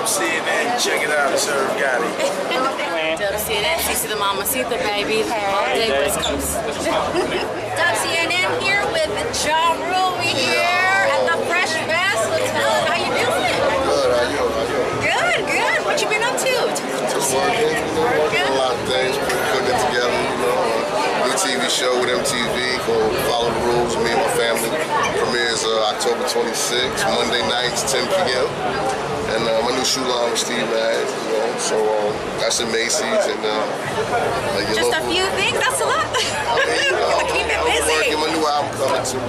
Dub CNN, check it out, Sir Gotti. Dub CNN, CC the Mamacita, baby. All day West Coast. Dub CNN here with Ja Rule. We here at the Fresh Fest. Let's tell us how you doing? Good, how you? Good, good. What you been up to? Just working, working a lot of things, putting it together, new TV show with MTV called Follow the Rules, me and my family. Premieres October 26th, Monday nights, 10 p.m. And my new shoe line with Steve Madden, so that's in Macy's and just a few things, that's a lot. Keep it busy. My new album coming too.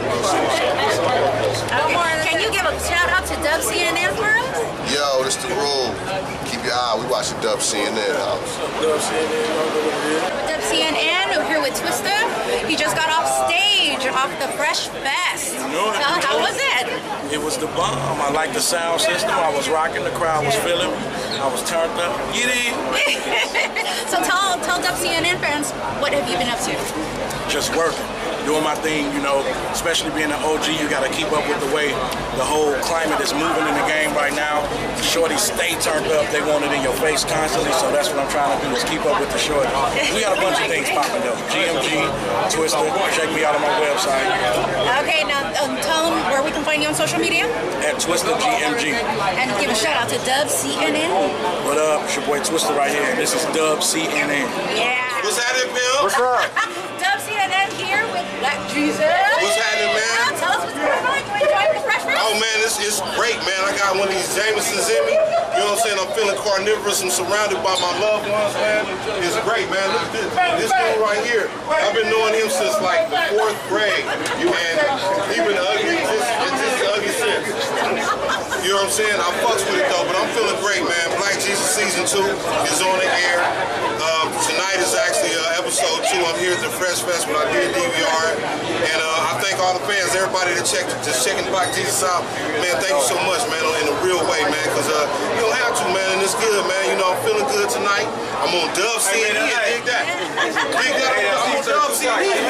Can you give a shout out to Dub CNN for us? Yo, this the rule. Keep your eye. We watching Dub CNN house. Dub CNN, Dub CNN, we're here with Twista. He just got off stage off the Fresh Fest. How was it? It was the bomb. I liked the sound system. I was rocking. The crowd was feeling me. I was turned up. Get in. So tell Dub CNN fans, what have you been up to? Just working. Doing my thing, especially being an OG, you got to keep up with the way the whole climate is moving in the game right now. The shorties stay turned up. They want it in your face constantly, so that's what I'm trying to do is keep up with the shorties. We got a bunch of things popping up. GMG, Twista, check me out on my website. Okay, now tell them where we can find you on social media. At Twista GMG. And give a shout out to Dub CNN. What up? It's your boy Twista right here, and this is Dub CNN. Yeah. What's happening, Bill? What's up? Dub CNN here with Black Jesus. What's happening, man? Tell us what's going on. You enjoying the Fresh Fest? Oh, man, it's great, man. I got one of these Jamesons in me. You know what I'm saying? I'm feeling carnivorous. I'm surrounded by my loved ones, man. It's great, man. Look at this. This dude right here. I've been knowing him since, like, the 4th grade. And he's been ugly. Just ugly since. You know what I'm saying? I fucks with it, though. But I'm feeling great, man. Black Jesus Season 2 is on the air. Tonight is actually episode 2. I'm here at the Fresh Fest when I did DVR. And I thank all the fans, everybody that just checking Black Jesus out. Man, thank you so much, man, in a real way, man, because you don't have to, man, and it's good, man. I'm feeling good tonight. I'm on Dub CNN. Dig that. Dig that. I'm on Dub CNN.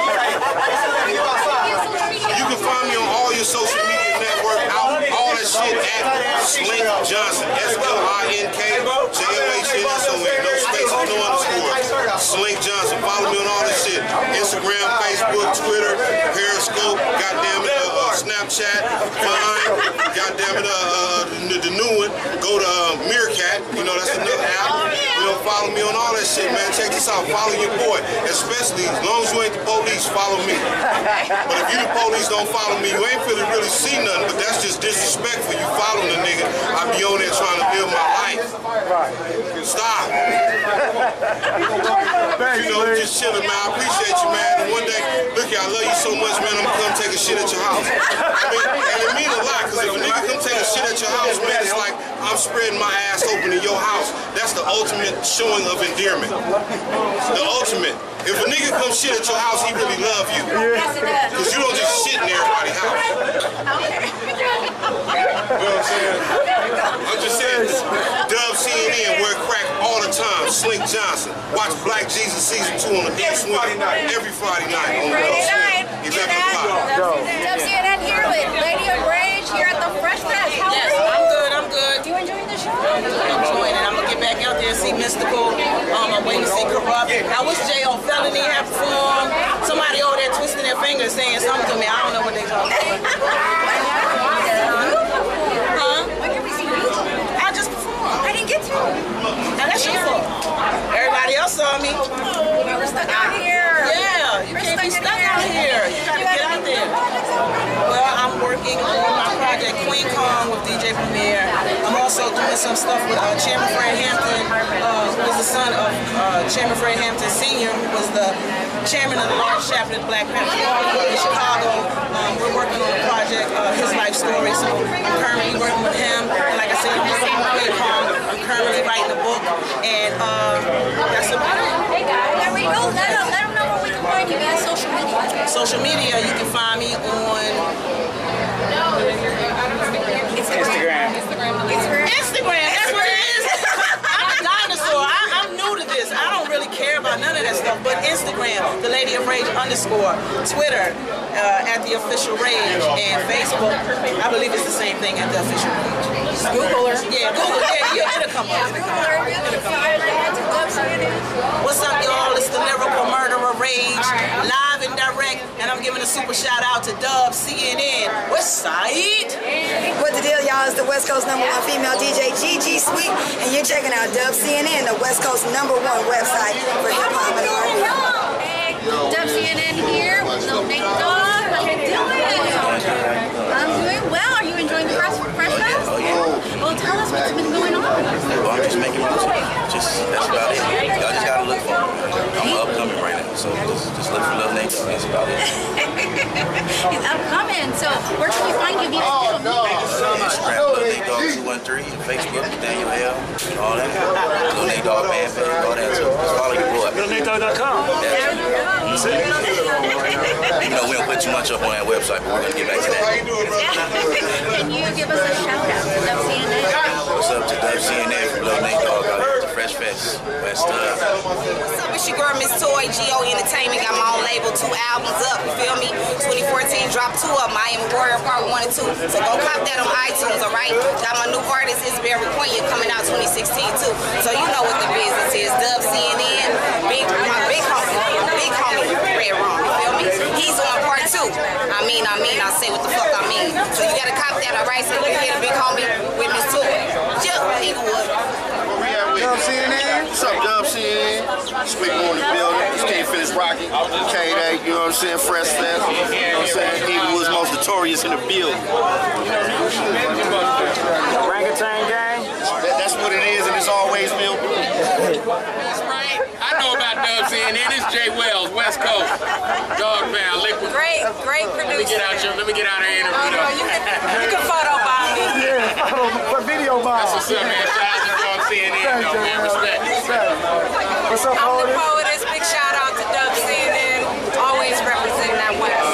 You can find me on all your social media network, all that shit at Slink Johnson. SLINK-JOHNSON. No spaces, no underscore. Slink Johnson. Follow me on all this shit. Instagram, Facebook, Twitter, Periscope, goddamn it, Snapchat, Vine, goddamn it, the new one. Go to Meerkat. That's another app. Follow me on all that shit, man. Check this out. Follow your boy. Especially, as long as you ain't the police, follow me. But if you the police don't follow me, you ain't finna really see nothing, but that's just disrespectful. You following the nigga. I be on there trying to live my life. Stop. Just chilling, man. I appreciate you, man. And one day, look here, I love you so much, man. I'm gonna come take a shit at your house. And it means a lot, because if a nigga come take a shit at your house, man, it's like I'm spreading my ass open in your house. That's the ultimate showing of endearment. The ultimate. If a nigga comes shit at your house, he really love you. Because you don't just shit in everybody's house. You know what I'm saying? I'm just saying, Dub CNN, where it crack all the time. Slink Johnson. Watch Black Jesus Season 2 on the Big Swing every Friday night on Dub 11 o'clock. Dub CNN here with Lady of Rage here at the Fresh Fest. How are you? I'm good. You enjoying the show? I'm enjoying it. I'm going to get back out there and see Mystical. I'm waiting to see Corrupt. I wish J.O. Felony had performed. Somebody over there twisting their fingers saying something to me. I don't know what they're talking about. When can we see you? I just performed. I didn't get to. Now that's your fault. Everybody else saw me. We're stuck out here. Yeah, you can't be stuck out here. You got to get out there. Well, I'm working on my project Queen Kong with DJ Premier. I'm also doing some stuff with Chairman Fred Hampton, who was the son of Chairman Fred Hampton Sr., who was the chairman of the large chapter of the Black Panther Party in Chicago. We're working on a project, his life story, so I'm currently working with him. And like I said, I'm working with Queen Kong. I'm currently writing a book, and that's about it. Hey guys, there we go. Let them know where we can find you guys. Social media. Social media, you can find me on Instagram. Instagram. That's what it is. I'm a dinosaur. I'm new to this. I don't really care about none of that stuff. But Instagram, the Lady of Rage _, Twitter, at the official Rage, and Facebook, I believe it's the same thing at the official Rage. Google her. Yeah, Google. Yeah, it'll come up. What's up, y'all? It's the Lyrical Murderer Rage, live and direct, and I'm giving a super shout out to Dub CNN. West Side. What the deal, y'all? It's the West Coast #1 female DJ Gigi Sweet, and you're checking out Dub CNN, the West Coast #1 website for hip hop and R&B. Dub CNN here with Lil Nate Dogg. How you doing? I'm doing well. Are you enjoying the Fresh Fest? Oh, yeah. Well, tell us what's been going on. Well, I'm just making music. That's about it. Y'all just gotta look for me. I'm upcoming right now, so just look for Lil Nate Dogg. That's about it. He's upcoming. So where can we find you via social media? Instagram, Lil Nate Dogg 213, and Facebook, Nathaniel L, and all that. Lil Nate Dogg fan page, all that too. Just follow your boy. LilNateDogg.com. You know, we don't put too much up on that website, but we're gonna get back to that. Can you give us a shout out to Dub CNN? What's up to Dub CNN from Lil Nate Dogg out here at the Fresh Fest. West What's up, it's your girl Miss Toy, G.O. Entertainment, got my own label, 2 albums up, you feel me? 2014 dropped 2 of them, I Am a Warrior Part 1 and 2. So go cop that on iTunes, alright? Got my new artist, Isabel Requena, coming out 2016 too. So you know what the business is. Dub CNN, my big homie, Red Rum, you feel me? He's on Part 2. I say what the fuck I mean. So you gotta cop that, alright? So you can hear the big homie with Miss Toy. Jill, Eaglewood. Dub CNN. What's up, Dub CNN? Speak on the building. Just can't finish rocking. K-Day, you know what I'm saying? Fresh Fest. You know what I'm saying? Eaglewood's most notorious in the building. Orangutan Gang. That's what it is, and it's always milk. That's right. I know about Dub CNN. It's Jay Wells, West Coast. Dog Pound, Liquid. Great producer. Let me get out of here and interview them. You can photo bomb me. Yeah, for video bomb. That's what's up, man. Shout out to Dub CNN, though, man. Respect. What's up, I'm the Otis? poetess. Big shout out to Dub CNN. Always representing that West.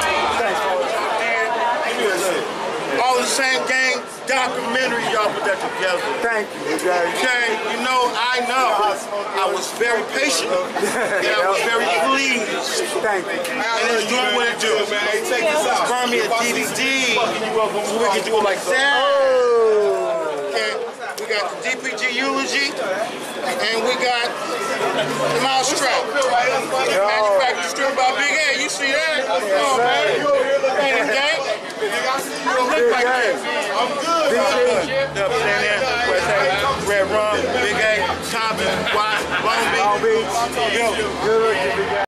All the same gang documentary, y'all put that together. Thank you, guys. Okay, you know, I was very patient and I was very pleased. Thank you. And it's doing what it do, man. Hey, take this out. Find me a DVD so we can do it like that. Okay, we got the DPG Eulogy and we got the Mousetrap. Manufactured distributed by Big A. You see that? Come on, man. Hey, gang. You look like that. I'm good. Dub CNN, West A, Red Rum, Big A, Compton, Long Beach. Good looking, big guy.